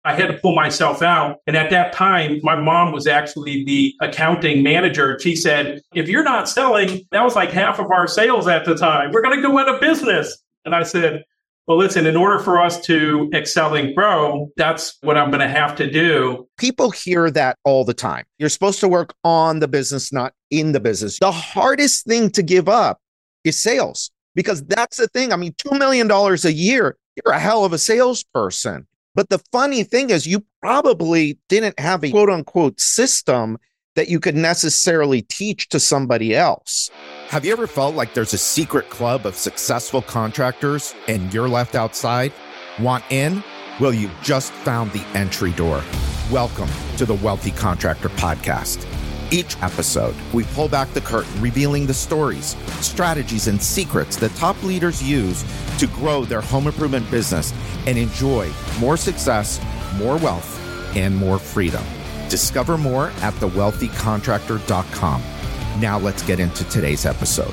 I had to pull myself out. And at that time, my mom was actually the accounting manager. She said, if you're not selling, that was like half of our sales at the time. We're going to go out of business. And I said, well, listen, in order for us to excel and grow, that's what I'm going to have to do. People hear that all the time. You're supposed to work on the business, not in the business. The hardest thing to give up is sales, because that's the thing. I mean, $2 million a year, you're a hell of a salesperson. But the funny thing is you probably didn't have a quote unquote system that you could necessarily teach to somebody else. Have you ever felt like there's a secret club of successful contractors and you're left outside? Want in? Well, you just found the entry door. Welcome to the Wealthy Contractor Podcast. Each episode, we pull back the curtain, revealing the stories, strategies, and secrets that top leaders use to grow their home improvement business and enjoy more success, more wealth, and more freedom. Discover more at thewealthycontractor.com. Now let's get into today's episode.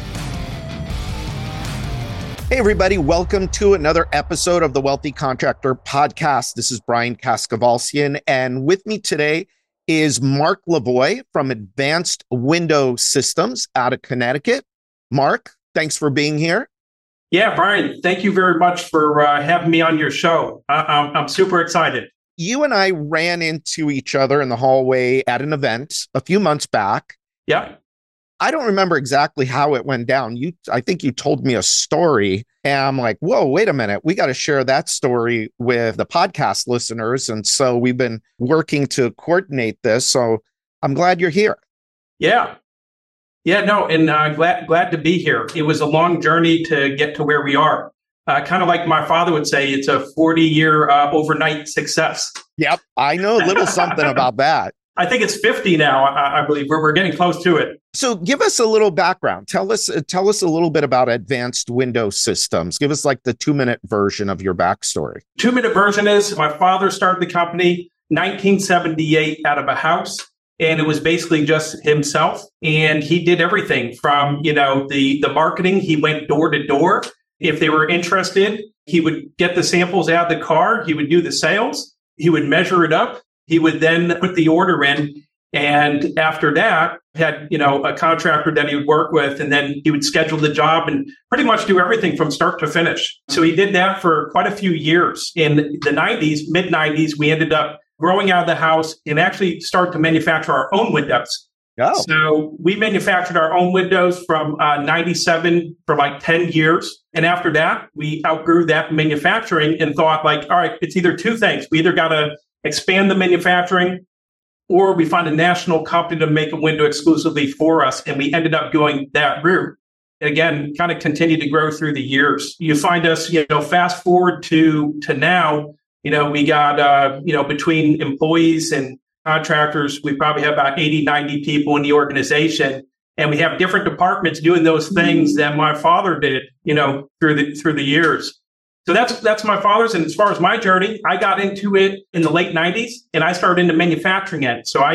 Hey, everybody. Welcome to another episode of the Wealthy Contractor Podcast. This is Brian Kaskavalciyan, and with me today is Mark Lavoie from Advanced Window Systems out of Connecticut. Mark, thanks for being here. Yeah, Brian, thank you very much for having me on your show. I'm super excited. You and I ran into each other in the hallway at an event a few months back. Yeah. I don't remember exactly how it went down. I think you told me a story, and I'm like, whoa, wait a minute. We got to share that story with the podcast listeners. And so we've been working to coordinate this. So I'm glad you're here. Yeah. Yeah, no, and glad to be here. It was a long journey to get to where we are. Kind of like my father would say, it's a 40-year overnight success. Yep. I know a little something about that. I think it's 50 now, I believe. We're getting close to it. So give us a little background. Tell us a little bit about Advanced Window Systems. Give us like the 2-minute version of your backstory. 2-minute version is my father started the company 1978 out of a house. And it was basically just himself. And he did everything from, the marketing. He went door to door. If they were interested, he would get the samples out of the car. He would do the sales. He would measure it up. He would then put the order in. And after that, had, a contractor that he would work with, and then he would schedule the job and pretty much do everything from start to finish. So he did that for quite a few years. In the 90s, mid 90s, we ended up growing out of the house and actually start to manufacture our own windows. Oh. So we manufactured our own windows from 97 for like 10 years. And after that, we outgrew that manufacturing and thought like, all right, it's either two things. We either got to expand the manufacturing or we find a national company to make a window exclusively for us. And we ended up going that route. Again, kind of continued to grow through the years. You find us, fast forward to now, we got, between employees and contractors, we probably have about 80, 90 people in the organization. And we have different departments doing those things that my father did, through the years. So that's my father's. And as far as my journey, I got into it in the late 90s and I started into manufacturing it. So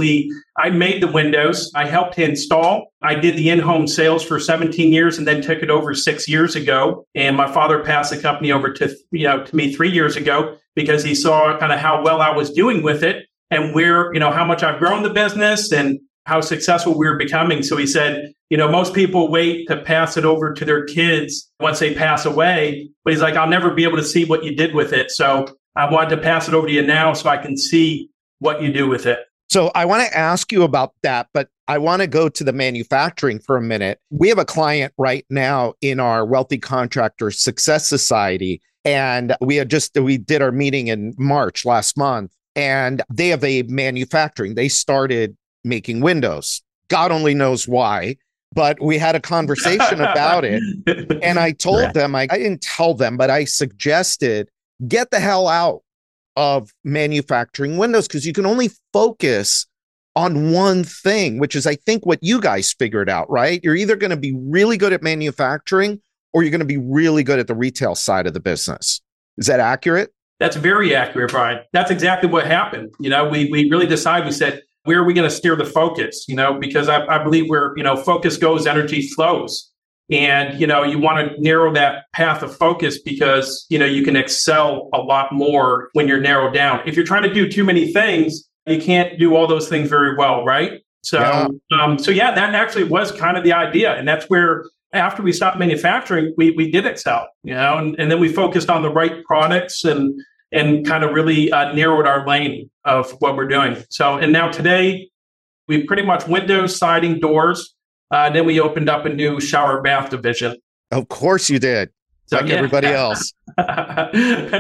I made the windows. I helped to install. I did the in-home sales for 17 years and then took it over 6 years ago. And my father passed the company over to me 3 years ago because he saw kind of how well I was doing with it and where, how much I've grown the business and how successful we're becoming. So he said, most people wait to pass it over to their kids once they pass away. But he's like, I'll never be able to see what you did with it. So I wanted to pass it over to you now so I can see what you do with it. So I want to ask you about that, but I want to go to the manufacturing for a minute. We have a client right now in our Wealthy Contractor Success Society, and we did our meeting in March last month, and they have a manufacturing. They started making windows. God only knows why, but we had a conversation about it. And I told them, I didn't tell them, but I suggested, get the hell out of manufacturing windows because you can only focus on one thing, which is, I think, what you guys figured out, right? You're either going to be really good at manufacturing or you're going to be really good at the retail side of the business. Is that accurate? That's very accurate, Brian. That's exactly what happened. We really decided, we said, where are we going to steer the focus? Because I believe where, focus goes, energy flows. And, you want to narrow that path of focus because, you can excel a lot more when you're narrowed down. If you're trying to do too many things, you can't do all those things very well, right? So, that actually was kind of the idea. And that's where, after we stopped manufacturing, we did excel, and then we focused on the right products and kind of really narrowed our lane of what we're doing. So, and now today, we pretty much windows, siding, doors. Then we opened up a new shower bath division. Of course you did. Like everybody else. But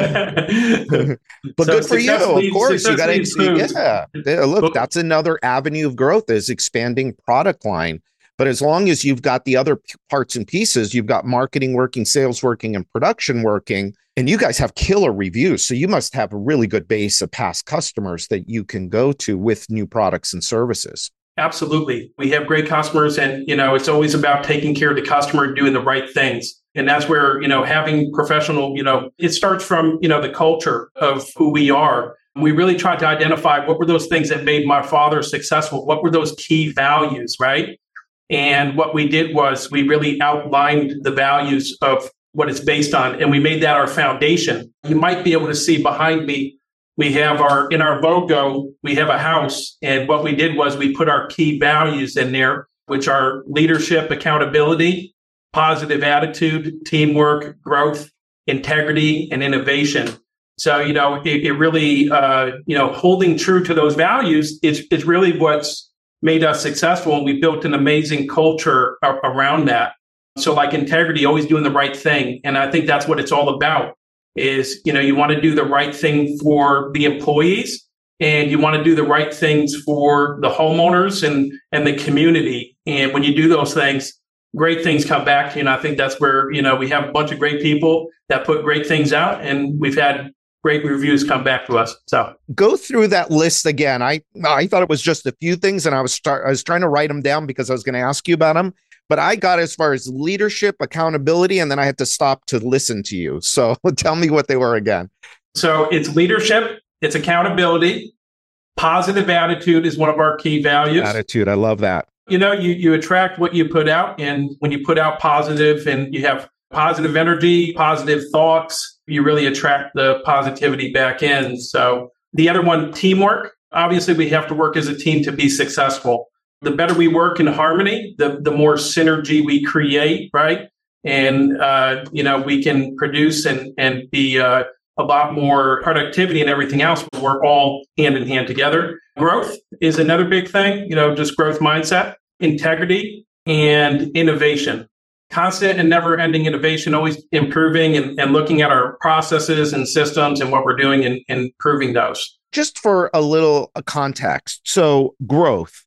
good for you. Of course, you got to look, that's another avenue of growth, is expanding product line. But as long as you've got the other parts and pieces, you've got marketing working, sales working, and production working, and you guys have killer reviews. So you must have a really good base of past customers that you can go to with new products and services. Absolutely. We have great customers, and, it's always about taking care of the customer and doing the right things. And that's where, having professional, it starts from, the culture of who we are. We really tried to identify what were those things that made my father successful. What were those key values, right? And what we did was we really outlined the values of what it's based on, and we made that our foundation. You might be able to see behind me, we have in our logo, we have a house. And what we did was we put our key values in there, which are leadership, accountability, positive attitude, teamwork, growth, integrity, and innovation. So, it really, holding true to those values is really what's made us successful. And we built an amazing culture around that. So like integrity, always doing the right thing. And I think that's what it's all about is, you want to do the right thing for the employees, and you want to do the right things for the homeowners and the community. And when you do those things, great things come back to you. And I think that's where, we have a bunch of great people that put great things out, and we've had great reviews come back to us. So go through that list again. I thought it was just a few things, and I was trying to write them down because I was going to ask you about them. But I got as far as leadership, accountability, and then I had to stop to listen to you. So tell me what they were again. So it's leadership, it's accountability, positive attitude is one of our key values. Attitude, I love that. You attract what you put out, and when you put out positive and you have positive energy, positive thoughts, you really attract the positivity back in. So the other one, teamwork. Obviously, we have to work as a team to be successful. The better we work in harmony, the more synergy we create, right? And, we can produce and be a lot more productivity and everything else. But we're all hand in hand together. Growth is another big thing, just growth mindset, integrity, and innovation. Constant and never ending innovation, always improving and looking at our processes and systems and what we're doing and improving those. Just for a little context. So growth.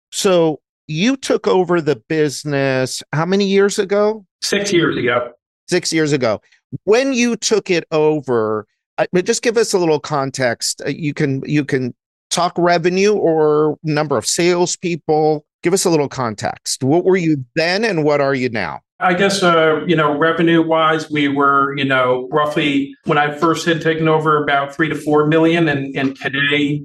So you took over the business how many years ago? 6 years ago. 6 years ago. When you took it over, just give us a little context. You can talk revenue or number of salespeople. Give us a little context. What were you then and what are you now? I guess, revenue wise, we were, roughly when I first had taken over about 3 to 4 million. And today,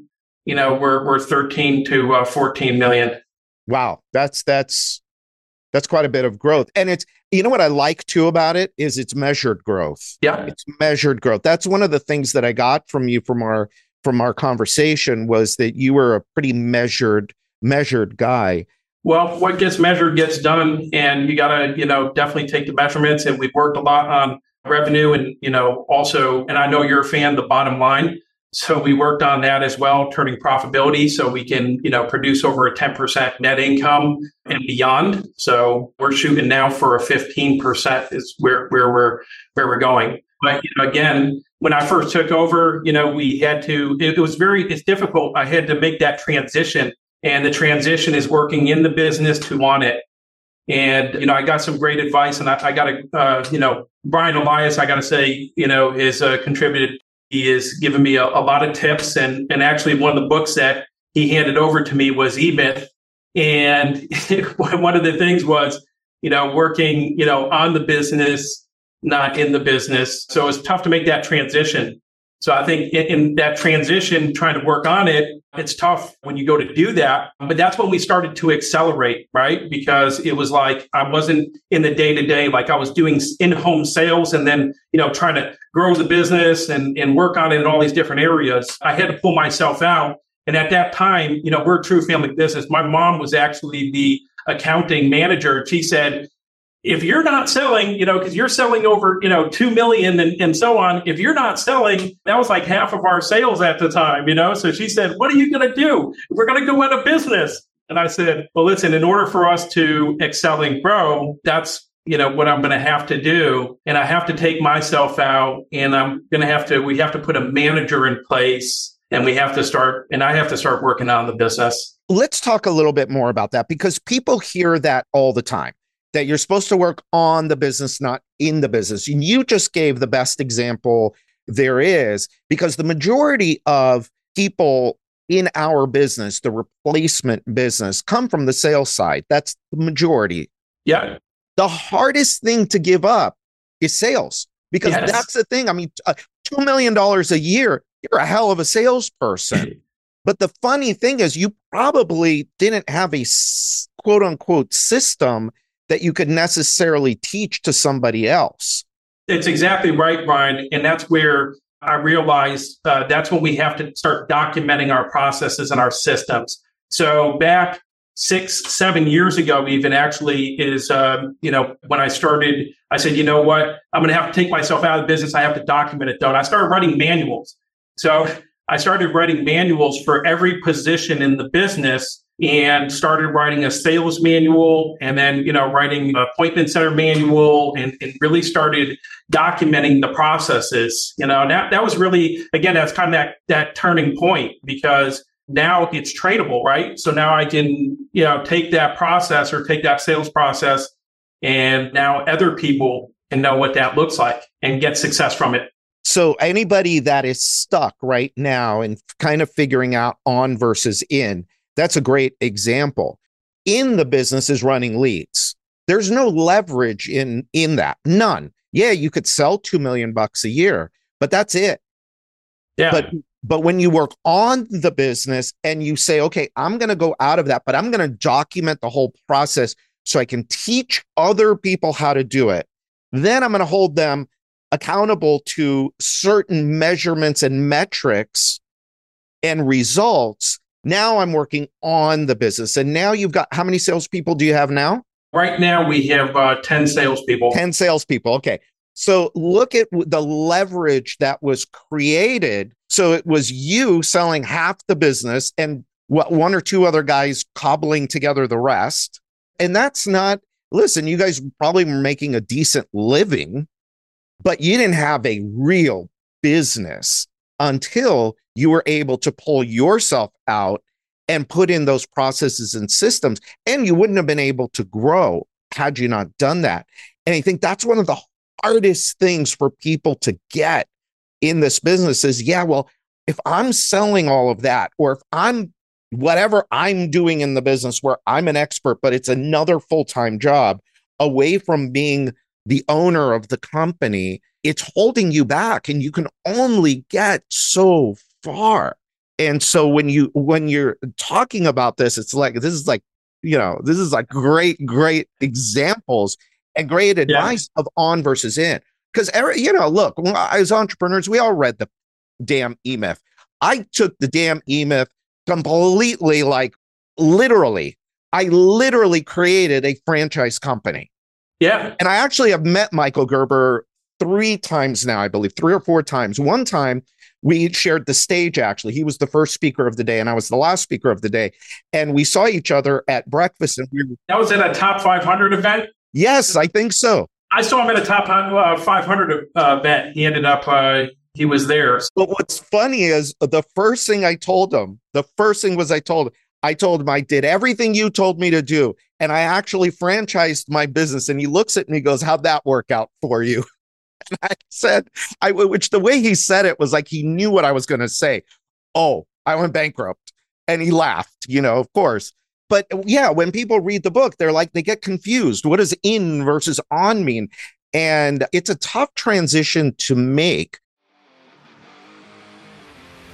we're 13 to 14 million. Wow. That's quite a bit of growth. And it's, what I like too about it is it's measured growth. Yeah. It's measured growth. That's one of the things that I got from you from our conversation was that you were a pretty measured guy. Well, what gets measured gets done, and you got to, definitely take the measurements. And we've worked a lot on revenue and, also, and I know you're a fan, the bottom line. So we worked on that as well, turning profitability so we can, produce over a 10% net income and beyond. So we're shooting now for a 15% is where we're going. But, again, when I first took over, we had to, it's difficult. I had to make that transition. And the transition is working in the business to on it. And, I got some great advice, and I got to, Brian Elias, I got to say, has contributed. He has given me a lot of tips. And actually one of the books that he handed over to me was E-Myth. And one of the things was, working, on the business, not in the business. So it's tough to make that transition. So I think in that transition, trying to work on it, It's tough when you go to do that. But that's when we started to accelerate, right? Because it was like I wasn't in the day to day, like I was doing in-home sales and then, trying to grow the business and work on it in all these different areas. I had to pull myself out. And at that time, we're a true family business. My mom was actually the accounting manager. She said, if you're not selling, because you're selling over, 2 million and so on. If you're not selling, that was like half of our sales at the time, So she said, what are you going to do? We're going to go out of business. And I said, well, listen, in order for us to excel and grow, that's, what I'm going to have to do. And I have to take myself out and we have to put a manager in place and I have to start working on the business. Let's talk a little bit more about that because people hear that all the time. That you're supposed to work on the business, not in the business. And you just gave the best example there is, because the majority of people in our business, the replacement business, come from the sales side. That's the majority. Yeah. The hardest thing to give up is sales, because that's the thing. I mean, $2 million a year, you're a hell of a salesperson. But the funny thing is you probably didn't have a quote unquote system that you could necessarily teach to somebody else. It's exactly right, Brian. And that's where I realized that's when we have to start documenting our processes and our systems. So back 6-7 years ago, even actually is, when I started, I said, you know what, I'm going to have to take myself out of the business. I have to document it though. And I started writing manuals. So I started writing manuals for every position in the business and started writing a sales manual and then, writing an appointment center manual and really started documenting the processes, and that was really, again, that's kind of that turning point because now it's trainable, right? So now I can, take that process or take that sales process and now other people can know what that looks like and get success from it. So anybody that is stuck right now and kind of figuring out on versus in, that's a great example. In the business is running leads. There's no leverage in that. None. Yeah, you could sell $2 million a year, but that's it. Yeah. But when you work on the business and you say, okay, I'm going to go out of that, but I'm going to document the whole process so I can teach other people how to do it. Then I'm going to hold them accountable to certain measurements and metrics and results. Now I'm working on the business. And now you've got, how many salespeople do you have now? Right now we have 10 salespeople. 10 salespeople. Okay. So look at the leverage that was created. So it was you selling half the business and one or two other guys cobbling together the rest. And that's not, listen, you guys probably were making a decent living, but you didn't have a real business until you were able to pull yourself out and put in those processes and systems. And you wouldn't have been able to grow had you not done that. And I think that's one of the hardest things for people to get in this business is, yeah, well, if I'm selling all of that, or if I'm whatever I'm doing in the business where I'm an expert, but it's another full-time job away from being the owner of the company, it's holding you back and you can only get so far. And so when you're talking about this, it's like, this is like great examples and great advice of on versus in. Because, look, as entrepreneurs, we all read the damn E-Myth. I took the damn E-Myth completely, I literally created a franchise company. Yeah. And I actually have met Michael Gerber 3 times now, I believe 3 or 4 times. One time we shared the stage, actually. He was the first speaker of the day and I was the last speaker of the day. And we saw each other at breakfast. And that was at a top 500 event? Yes, I think so. I saw him at a top 500 event. He ended up, he was there. But what's funny is the first thing I told him, I told him I did everything you told me to do. And I actually franchised my business. And he looks at me and goes, how'd that work out for you? And I said, which the way he said it was like he knew what I was going to say. Oh, I went bankrupt. And he laughed, of course. But yeah, when people read the book, they're like, they get confused. What does in versus on mean? And it's a tough transition to make.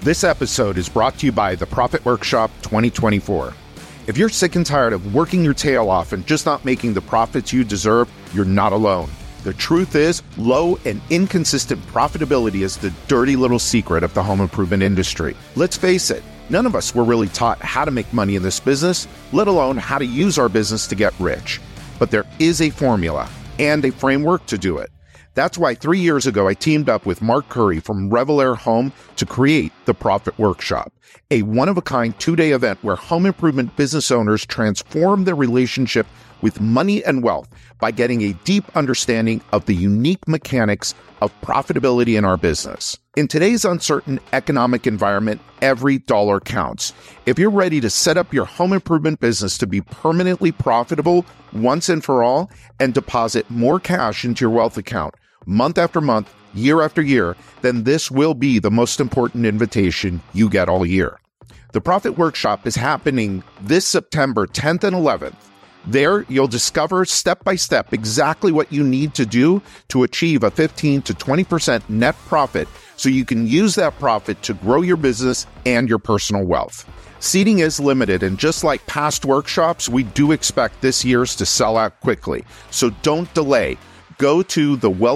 This episode is brought to you by the Profit Workshop 2024. If you're sick and tired of working your tail off and just not making the profits you deserve, you're not alone. The truth is, low and inconsistent profitability is the dirty little secret of the home improvement industry. Let's face it, none of us were really taught how to make money in this business, let alone how to use our business to get rich. But there is a formula and a framework to do it. That's why 3 years ago, I teamed up with Mark Curry from Revel Air Home to create the Profit Workshop, a one-of-a-kind 2-day event where home improvement business owners transform their relationship with money and wealth by getting a deep understanding of the unique mechanics of profitability in our business. In today's uncertain economic environment, every dollar counts. If you're ready to set up your home improvement business to be permanently profitable once and for all and deposit more cash into your wealth account month after month, year after year, then this will be the most important invitation you get all year. The Profit Workshop is happening this September 10th and 11th. There, you'll discover step by step exactly what you need to do to achieve a 15 to 20% net profit so you can use that profit to grow your business and your personal wealth. Seating is limited, and just like past workshops, we do expect this year's to sell out quickly. So don't delay. Go to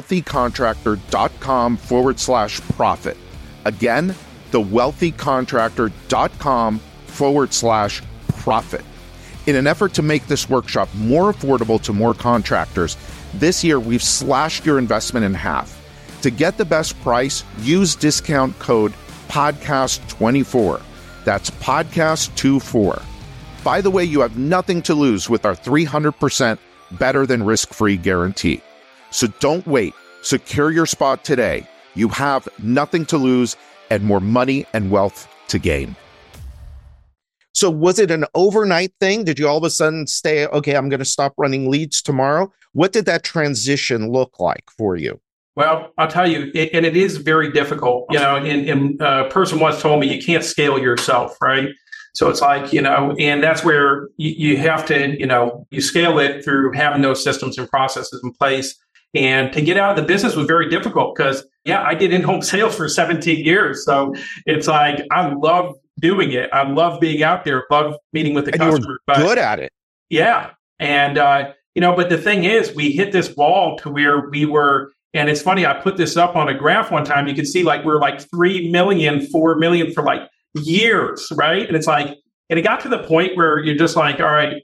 thewealthycontractor.com/profit. Again, thewealthycontractor.com/profit. In an effort to make this workshop more affordable to more contractors, this year we've slashed your investment in half. To get the best price, use discount code PODCAST24. That's PODCAST24. By the way, you have nothing to lose with our 300% better than risk-free guarantee. So don't wait. Secure your spot today. You have nothing to lose and more money and wealth to gain. So was it an overnight thing? Did you all of a sudden say, okay, I'm going to stop running leads tomorrow? What did that transition look like for you? Well, I'll tell you, and it is very difficult. And a person once told me you can't scale yourself, right? So it's like, and that's where you have to, you scale it through having those systems and processes in place. And to get out of the business was very difficult because, I did in-home sales for 17 years. So it's like, I love doing it. I love being out there, love meeting with the customer. But good at it. Yeah. And, but the thing is, we hit this wall to where we were, and it's funny, I put this up on a graph one time. You can see we're like 3 million, 4 million for like years, right? And it's like, and it got to the point where you're just like, all right,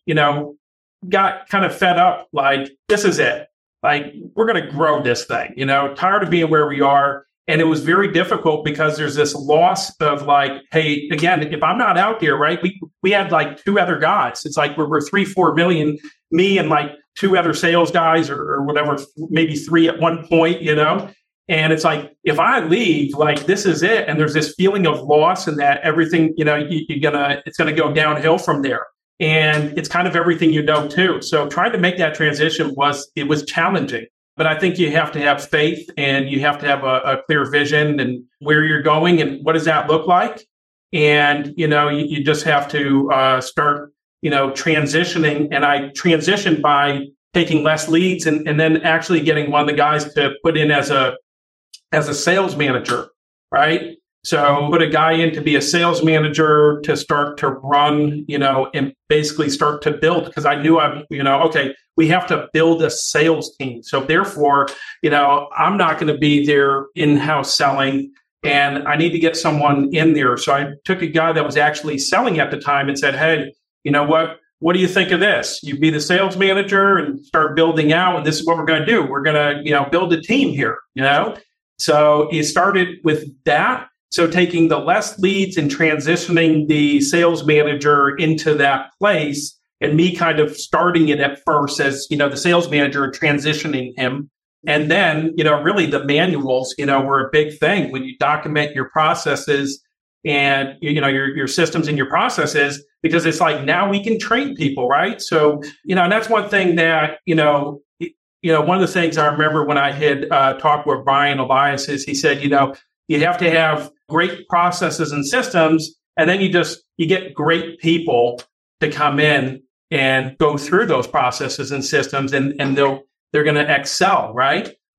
got kind of fed up, like, this is it. Like, we're going to grow this thing, tired of being where we are. And it was very difficult because there's this loss of like, hey, again, if I'm not out there, right? We had like 2 other guys. It's like we're 3-4 million, me and like 2 other sales guys or whatever, maybe 3 at one point, And it's like, if I leave, like, this is it. And there's this feeling of loss and that everything, it's going to go downhill from there. And it's kind of everything too. So trying to make that transition was challenging. But I think you have to have faith and you have to have a clear vision and where you're going and what does that look like. And, you just have to start, transitioning. And I transitioned by taking less leads and then actually getting one of the guys to put in as a sales manager, right? So put a guy in to be a sales manager to start to run, and basically start to build because I knew okay, we have to build a sales team. So therefore, I'm not going to be there in-house selling and I need to get someone in there. So I took a guy that was actually selling at the time and said, hey, what do you think of this? You be the sales manager and start building out. And this is what we're going to do. We're going to, build a team here, So he started with that. So taking the less leads and transitioning the sales manager into that place and me kind of starting it at first as, the sales manager and transitioning him. And then, really the manuals, were a big thing when you document your processes and, your systems and your processes, because it's like, now we can train people, right? So, and that's one thing that, one of the things I remember when I had talked with Brian Elias is he said, you have to have great processes and systems, and then you get great people to come in and go through those processes and systems, and they're going to excel, right?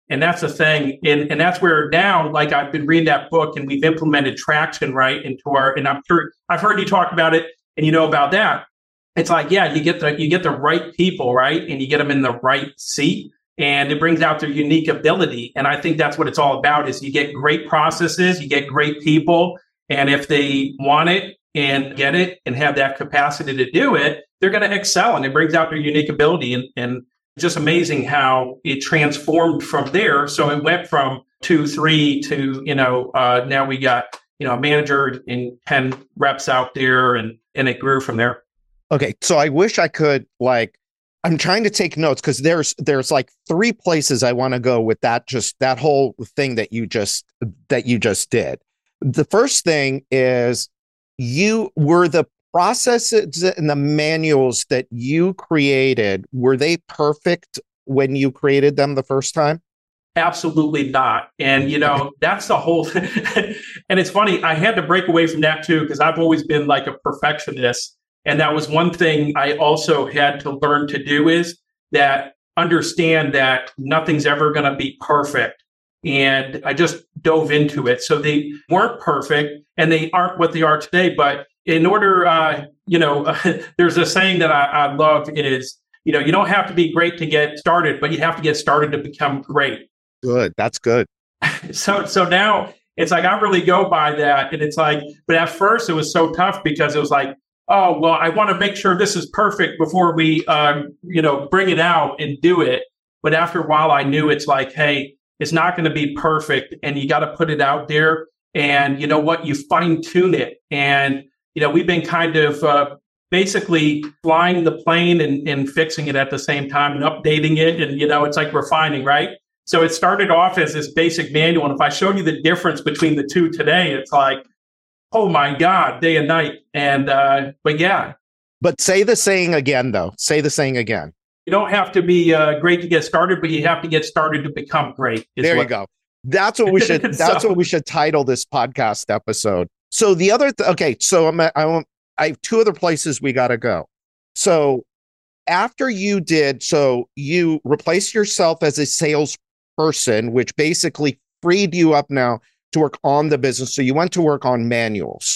And that's the thing. And that's where now, like I've been reading that book and we've implemented traction right into and I'm sure I've heard you talk about it and you know about that. It's like, yeah, you get the right people, right? And you get them in the right seat and it brings out their unique ability. And I think that's what it's all about is you get great processes, you get great people. And if they want it and get it and have that capacity to do it, they're going to excel and it brings out their unique ability. And just amazing how it transformed from there. So it went from 2, 3 to, now we got, a manager and 10 reps out there and it grew from there. Okay. So I wish I could I'm trying to take notes because there's like 3 places I want to go with that whole thing that you just did. The first thing is you were the processes and the manuals that you created, were they perfect when you created them the first time? Absolutely not. And, that's the whole thing. And it's funny, I had to break away from that too, because I've always been like a perfectionist. And that was one thing I also had to learn to do is that understand that nothing's ever going to be perfect. And I just dove into it. So they weren't perfect and they aren't what they are today. But in order, there's a saying that I love is, you don't have to be great to get started, but you have to get started to become great. Good. That's good. So now it's like, I really go by that. And it's like, but at first it was so tough because it was like, oh, well, I want to make sure this is perfect before we, bring it out and do it. But after a while, I knew it's like, hey, it's not going to be perfect and you got to put it out there. And you know what? You fine tune it. And, we've been kind of basically flying the plane and fixing it at the same time and updating it. And, it's like refining, right? So it started off as this basic manual. And if I showed you the difference between the two today, it's like, oh my God, day and night. And, but yeah. But say the saying again, though. Say the saying again. You don't have to be great to get started, but you have to get started to become great. There you go. That's what we should. That's what we should title this podcast episode. So the other. Okay. So I have 2 other places we got to go. So after you did, so you replaced yourself as a salesperson, which basically freed you up now to work on the business. So you went to work on manuals.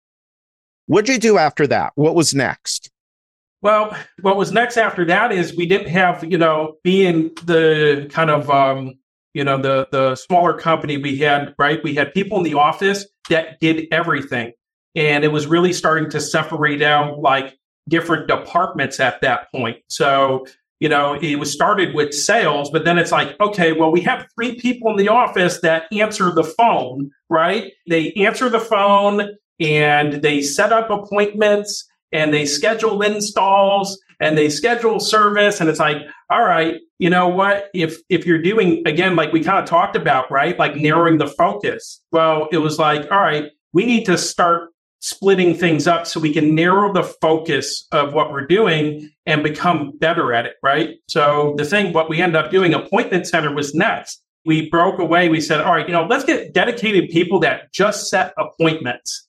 What'd you do after that? What was next? Well, what was next after that is we didn't have, being the kind of, the smaller company we had, right? We had people in the office that did everything. And it was really starting to separate out like different departments at that point. So, it was started with sales, but then it's like, okay, well, we have 3 people in the office that answer the phone, right? They answer the phone and they set up appointments and they schedule installs and they schedule service. And it's like, all right, you know what? If you're doing, again, like we kind of talked about, right? Like narrowing the focus. Well, it was like, all right, we need to start splitting things up so we can narrow the focus of what we're doing and become better at it, right? So what we ended up doing, Appointment Center was next. We broke away. We said, all right, let's get dedicated people that just set appointments.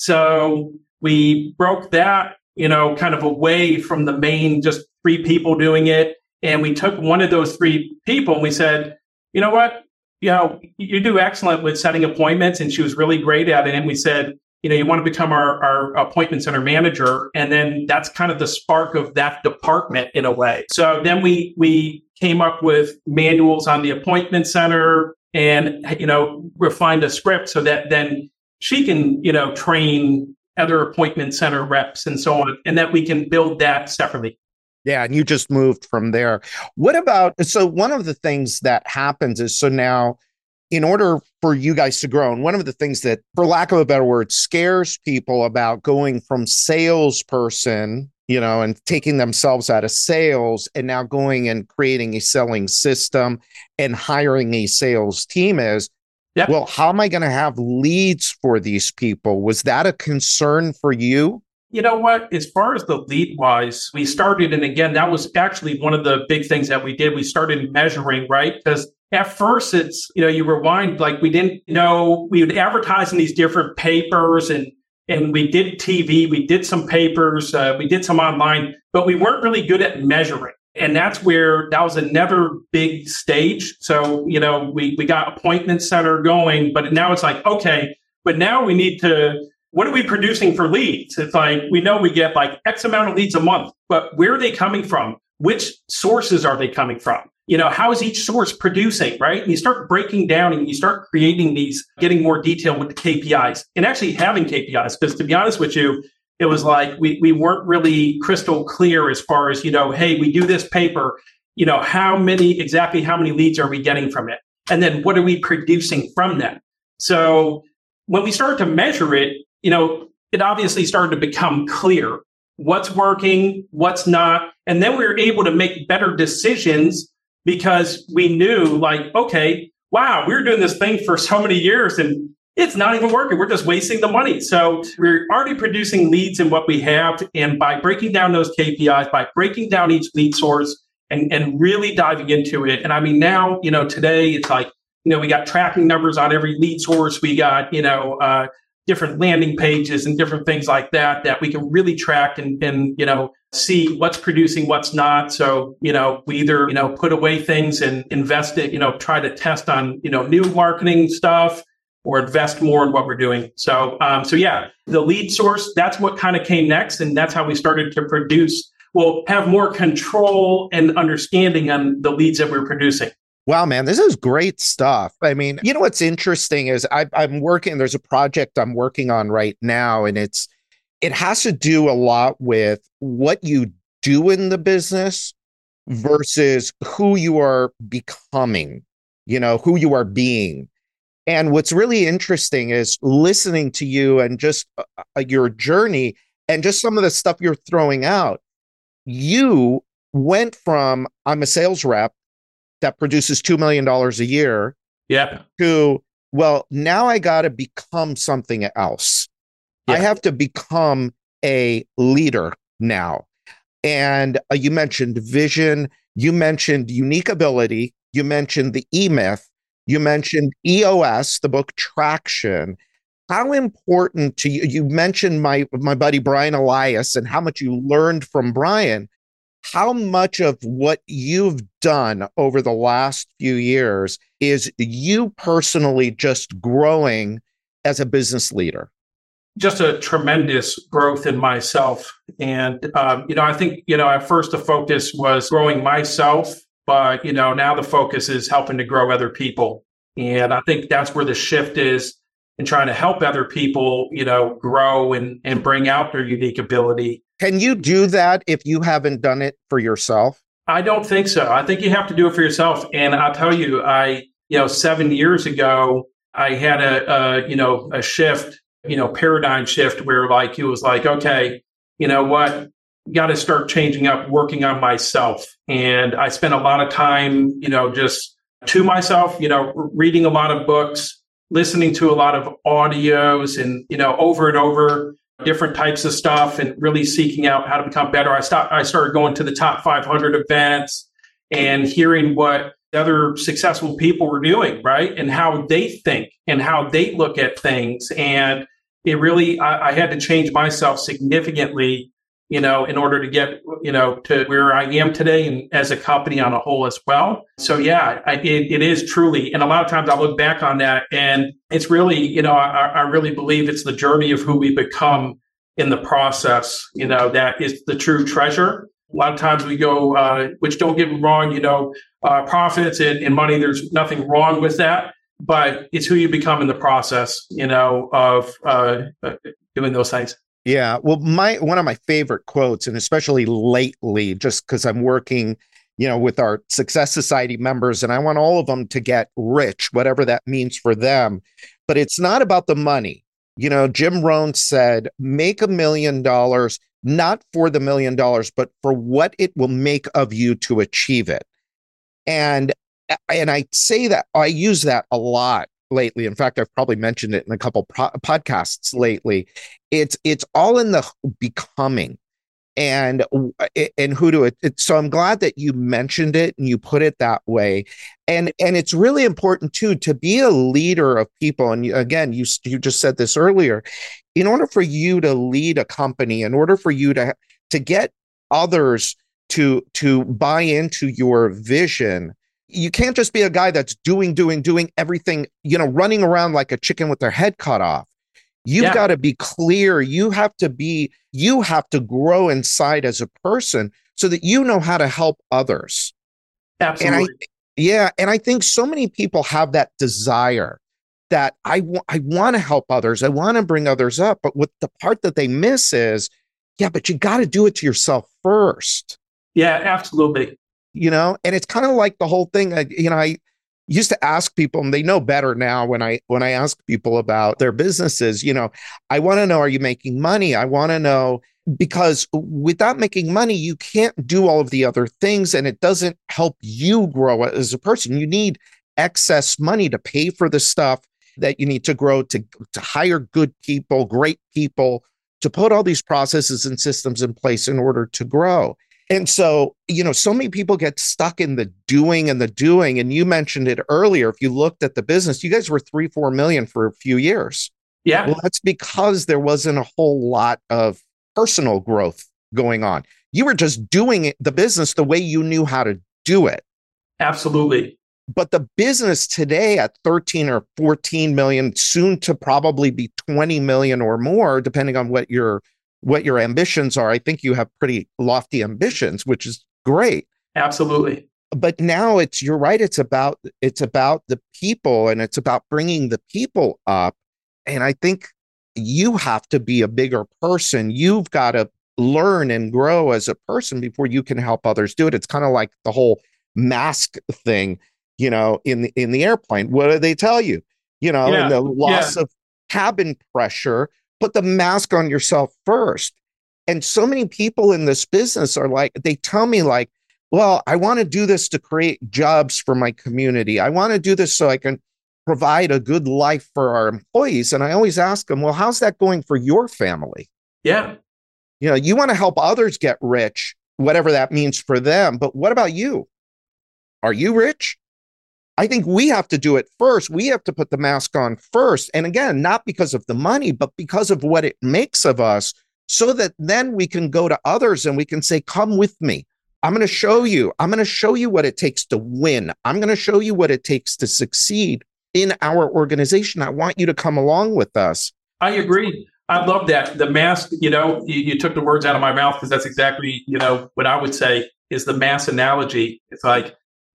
So we broke that, kind of away from the main, just 3 people doing it. And we took one of those 3 people and we said, you know what? You do excellent with setting appointments. And she was really great at it. And we said, you want to become our appointment center manager. And then that's kind of the spark of that department in a way. So then we came up with manuals on the appointment center and, refined a script so that then she can, train other appointment center reps and so on, and that we can build that separately. Yeah. And you just moved from there. What about, so one of the things that happens is, so now in order for you guys to grow, and one of the things that, for lack of a better word, scares people about going from salesperson, and taking themselves out of sales and now going and creating a selling system and hiring a sales team is, yep. Well, how am I going to have leads for these people? Was that a concern for you? You know what? As far as the lead wise, we started, and again, that was actually one of the big things that we did. We started measuring, right? Because at first it's, you rewind, like we didn't know, we would advertise in these different papers and we did TV, we did some papers, we did some online, but we weren't really good at measuring. And that's where that was another big stage. So, we got appointment center going, but now it's like, okay, but now we need to, what are we producing for leads? It's like, we know we get like X amount of leads a month, but where are they coming from? Which sources are they coming from? How is each source producing, right? And you start breaking down and you start creating these, getting more detail with the KPIs and actually having KPIs. Because to be honest with you, it was like we weren't really crystal clear as far as, hey, we do this paper, how many leads are we getting from it? And then what are we producing from that? So when we started to measure it, it obviously started to become clear what's working, what's not. And then we were able to make better decisions because we knew like, okay, wow, we were doing this thing for so many years and it's not even working. We're just wasting the money. So we're already producing leads in what we have. And by breaking down those KPIs, by breaking down each lead source and really diving into it. And I mean, now, today it's like, we got tracking numbers on every lead source. We got, different landing pages and different things like that we can really track and see what's producing, what's not. So, we either, put away things and invest it, try to test on, new marketing stuff or invest more in what we're doing. So yeah, the lead source, that's what kind of came next. And that's how we started to have more control and understanding on the leads that we're producing. Wow, man, this is great stuff. I mean, what's interesting is I'm working, there's a project I'm working on right now, and it has to do a lot with what you do in the business versus who you are becoming, who you are being. And what's really interesting is listening to you and just your journey and just some of the stuff you're throwing out. You went from, I'm a sales rep that produces $2 million a year. Yeah. To, well, now I got to become something else. Yeah. I have to become a leader now. And you mentioned vision. You mentioned unique ability. You mentioned the E-Myth. You mentioned EOS, the book Traction. How important to you? You mentioned my buddy Brian Elias and how much you learned from Brian. How much of what you've done over the last few years is you personally just growing as a business leader? Just a tremendous growth in myself. And, I think, at first the focus was growing myself, but, now the focus is helping to grow other people. And I think that's where the shift is in trying to help other people, grow and bring out their unique ability. Can you do that if you haven't done it for yourself? I don't think so. I think you have to do it for yourself. And I'll tell you, 7 years ago, I had a shift, paradigm shift where it was like, okay, you know what? Got to start changing up, working on myself. And I spent a lot of time, just to myself, reading a lot of books, listening to a lot of audios and, over and over different types of stuff and really seeking out how to become better. I started going to the top 500 events and hearing what other successful people were doing, right? And how they think and how they look at things. And it really, I had to change myself significantly, in order to get, to where I am today and as a company on a whole as well. So yeah, it is truly. And a lot of times I look back on that and it's really, I really believe it's the journey of who we become in the process, that is the true treasure. A lot of times we go, which don't get me wrong, profits and money, there's nothing wrong with that, but it's who you become in the process, of doing those things. Yeah. Well, one of my favorite quotes, and especially lately, just because I'm working, with our Success Society members, and I want all of them to get rich, whatever that means for them. But it's not about the money. Jim Rohn said, make $1 million, not for the $1 million, but for what it will make of you to achieve it. And I say that, I use that a lot lately. In fact, I've probably mentioned it in a couple podcasts lately. It's all in the becoming and who to it. So I'm glad that you mentioned it and you put it that way. And it's really important too, to be a leader of people. And again, you just said this earlier, in order for you to lead a company, in order for you to get others to buy into your vision. You can't just be a guy that's doing everything, running around like a chicken with their head cut off. You've got to be clear. You have to grow inside as a person so that you know how to help others. Absolutely. And I think so many people have that desire that I want to help others. I want to bring others up. But what the part that they miss is, but you got to do it to yourself first. Yeah, absolutely. And it's kind of like the whole thing. I used to ask people, and they know better now when I ask people about their businesses, I want to know, are you making money? I want to know, because without making money, you can't do all of the other things, and it doesn't help you grow as a person. You need excess money to pay for the stuff that you need to grow, to hire good people, great people, to put all these processes and systems in place in order to grow. And so, so many people get stuck in the doing. And you mentioned it earlier. If you looked at the business, you guys were 3-4 million for a few years. Yeah. Well, that's because there wasn't a whole lot of personal growth going on. You were just doing the business the way you knew how to do it. Absolutely. But the business today at 13 or 14 million, soon to probably be 20 million or more, depending on what your ambitions are. I think you have pretty lofty ambitions, which is great. Absolutely. But now you're right. It's about the people, and it's about bringing the people up. And I think you have to be a bigger person. You've got to learn and grow as a person before you can help others do it. It's kind of like the whole mask thing, in the airplane. What do they tell you? And the loss of cabin pressure. Put the mask on yourself first. And so many people in this business are like, they tell me like, well, I want to do this to create jobs for my community. I want to do this so I can provide a good life for our employees. And I always ask them, well, how's that going for your family? Yeah. You want to help others get rich, whatever that means for them. But what about you? Are you rich? I think we have to do it first. We have to put the mask on first. And again, not because of the money, but because of what it makes of us, so that then we can go to others and we can say, come with me. I'm going to show you. I'm going to show you what it takes to win. I'm going to show you what it takes to succeed in our organization. I want you to come along with us. I agree. I love that. The mask, you took the words out of my mouth, because that's exactly, what I would say is the mass analogy. It's like,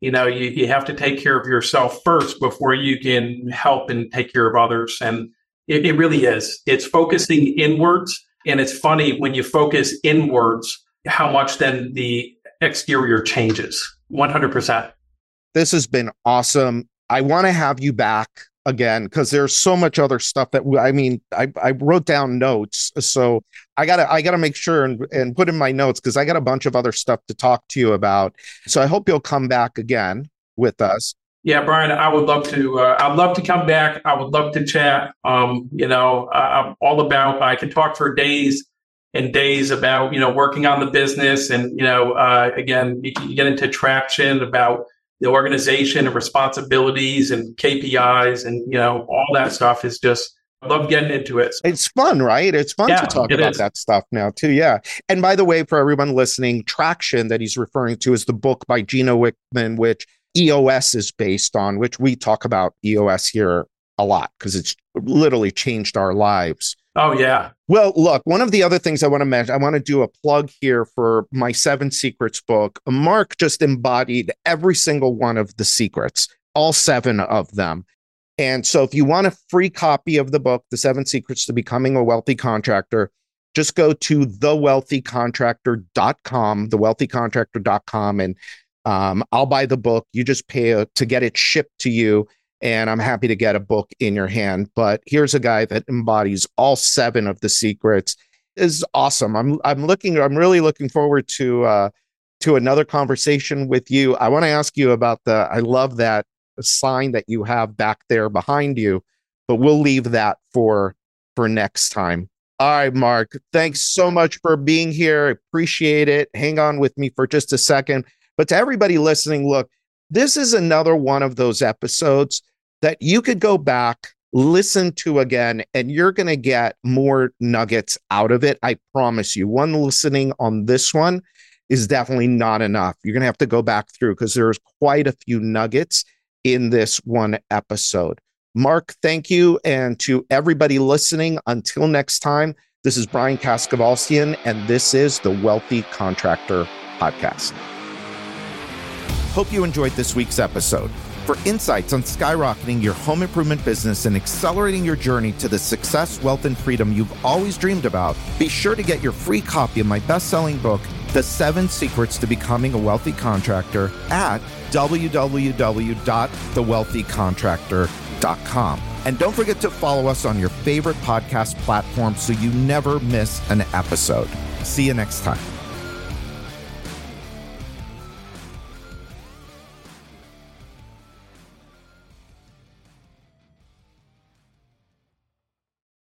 you have to take care of yourself first before you can help and take care of others. And it really is. It's focusing inwards. And it's funny when you focus inwards, how much then the exterior changes. 100%. This has been awesome. I want to have you back again, because there's so much other stuff that I wrote down notes. So I gotta make sure and put in my notes, because I got a bunch of other stuff to talk to you about. So I hope you'll come back again with us. Yeah, Brian, I would love to. I'd love to come back. I would love to chat. I'm all about. I can talk for days and days about working on the business, and again, you get into traction about the organization and responsibilities and KPIs, and all that stuff is just. I love getting into it. It's fun, right? It's fun to talk about that stuff now too. Yeah. And by the way, for everyone listening, Traction that he's referring to is the book by Gino Wickman, which EOS is based on, which we talk about EOS here a lot because it's literally changed our lives. Oh, yeah. Well, look, one of the other things I want to mention, I want to do a plug here for my 7 Secrets book. Mark just embodied every single one of the secrets, all 7 of them. And so if you want a free copy of the book, The 7 Secrets to Becoming a Wealthy Contractor, just go to thewealthycontractor.com, thewealthycontractor.com, and I'll buy the book. You just pay to get it shipped to you, and I'm happy to get a book in your hand. But here's a guy that embodies all 7 of the secrets. Is awesome. I'm really looking forward to another conversation with you. I want to ask you about I love that sign that you have back there behind you, but we'll leave that for next time. All right, Mark, thanks so much for being here. I appreciate it. Hang on with me for just a second. But to everybody listening, look, this is another one of those episodes that you could go back, listen to again, and you're going to get more nuggets out of it. I promise you. One listening on this one is definitely not enough. You're going to have to go back through because there's quite a few nuggets in this one episode. Mark, thank you. And to everybody listening, until next time, this is Brian Kaskavalciyan, and this is the Wealthy Contractor Podcast. Hope you enjoyed this week's episode. For insights on skyrocketing your home improvement business and accelerating your journey to the success, wealth, and freedom you've always dreamed about, be sure to get your free copy of my best-selling book, The 7 Secrets to Becoming a Wealthy Contractor, at www.thewealthycontractor.com. And don't forget to follow us on your favorite podcast platform so you never miss an episode. See you next time.